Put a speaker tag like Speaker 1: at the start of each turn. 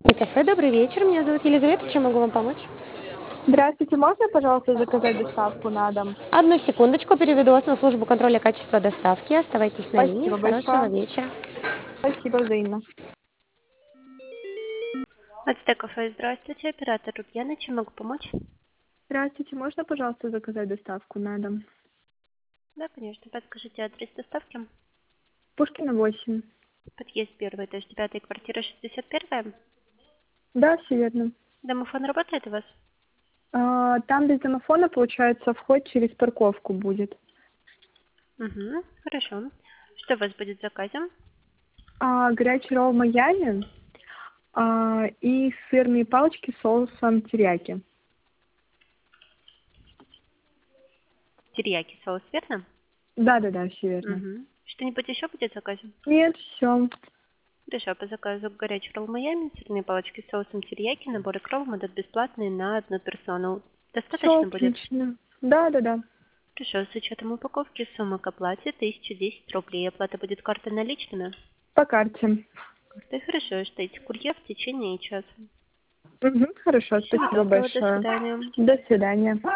Speaker 1: Кафе, добрый вечер. Меня зовут Елизавета. Чем могу вам помочь?
Speaker 2: Здравствуйте, можно, пожалуйста, заказать доставку на дом?
Speaker 1: Одну секундочку, переведу вас на службу контроля качества доставки. Оставайтесь на линии.
Speaker 2: Спасибо
Speaker 1: Хорошего
Speaker 2: большое.
Speaker 1: вечера.
Speaker 2: Спасибо взаимно.
Speaker 3: Ацтек кафе, здравствуйте, оператор Рубьяна, чем могу помочь?
Speaker 2: Здравствуйте, можно, пожалуйста, заказать доставку на дом?
Speaker 3: Да, конечно, подскажите адрес доставки.
Speaker 2: Пушкина, 8.
Speaker 3: Подъезд первый, то есть 5-я квартира, 61-я.
Speaker 2: Да, все верно.
Speaker 3: Домофон работает у вас?
Speaker 2: Там без домофона, получается, вход через парковку будет.
Speaker 3: Угу, хорошо. Что у вас будет в заказе?
Speaker 2: Горячий ролл Майами и сырные палочки с соусом терияки.
Speaker 3: Терияки соус, верно?
Speaker 2: Да, все верно.
Speaker 3: Угу. Что-нибудь еще будет в заказе?
Speaker 2: Нет, все.
Speaker 3: Хорошо, по заказу горячий ролл Майами, сырные палочки с соусом терияки, набор икров будут бесплатные на одну персону.
Speaker 2: Все
Speaker 3: Достаточно будет?
Speaker 2: отлично. Да.
Speaker 3: Хорошо, с учетом упаковки сумма к оплате 1010 рублей. Оплата будет картой наличными?
Speaker 2: По карте.
Speaker 3: Да, хорошо, ждите курьер в течение часа.
Speaker 2: Хорошо,
Speaker 3: Всего
Speaker 2: спасибо
Speaker 3: доброго, до
Speaker 2: большое.
Speaker 3: свидания.
Speaker 2: До свидания.